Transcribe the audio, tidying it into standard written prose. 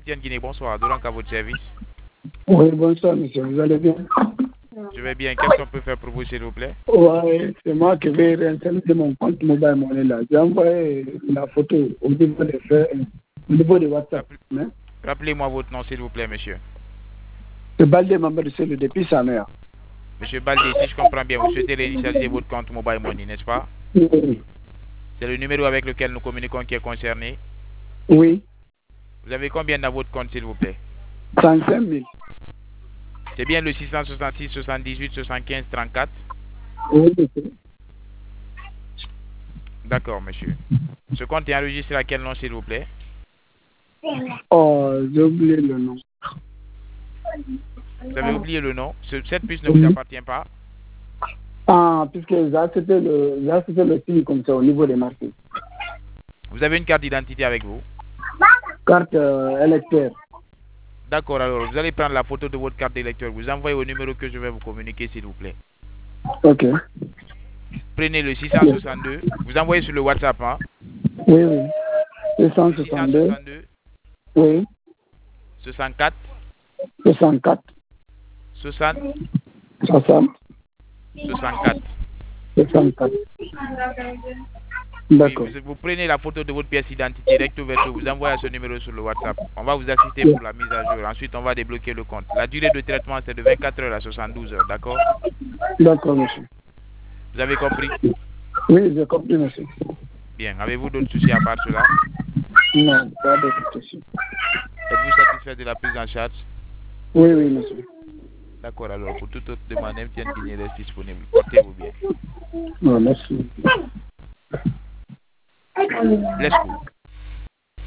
Tienne Guinée, bonsoir. Dolank à votre service. Oui, bonsoir, monsieur. Vous allez bien? Je vais bien. Qu'est-ce qu'on peut faire pour vous, s'il vous plaît? Oui, c'est moi qui vais réinstaller mon compte mobile money là. J'ai envoyé la photo au niveau des faits, au niveau de WhatsApp. Rappelez-moi votre nom, s'il vous plaît, monsieur. C'est Baldé Mamadou Selou depuis sa mère. Monsieur Baldé, si je comprends bien, vous souhaitez réinitialiser votre compte mobile money, n'est-ce pas? Oui. C'est le numéro avec lequel nous communiquons qui est concerné. Oui. Vous avez combien dans votre compte, s'il vous plaît? 35 000. C'est bien le 666 78 75 34? Oui, monsieur. D'accord, monsieur. Ce compte est enregistré à quel nom, s'il vous plaît? Oh, j'ai oublié le nom. Vous avez oublié le nom. Cette puce ne vous appartient pas? Ah, puisque j'ai accepté le signe comme ça au niveau des marques. Vous avez une carte d'identité avec vous? Carte électeur. D'accord, alors vous allez prendre la photo de votre carte d'électeur. Vous envoyez au numéro que je vais vous communiquer, s'il vous plaît. Ok. Prenez le 662. Vous envoyez sur le WhatsApp, hein? Oui, oui. 662. 662. Oui. 64. 64. 60. 60. 64. 64. Oui, D'accord. vous prenez la photo de votre pièce d'identité recto verso, vous envoyez à ce numéro sur le WhatsApp. On va vous assister pour la mise à jour. Ensuite, on va débloquer le compte. La durée de traitement, c'est de 24 heures à 72 heures, d'accord? D'accord, monsieur. Vous avez compris? Oui, j'ai compris, monsieur. Bien. Avez-vous d'autres soucis à part cela? Non, pas d'autres questions. Êtes-vous satisfait de la prise en charge? Oui, oui, monsieur. D'accord, alors pour toute autre demande, MTN Guinée reste disponible. Portez-vous bien. Non, merci. Let's go.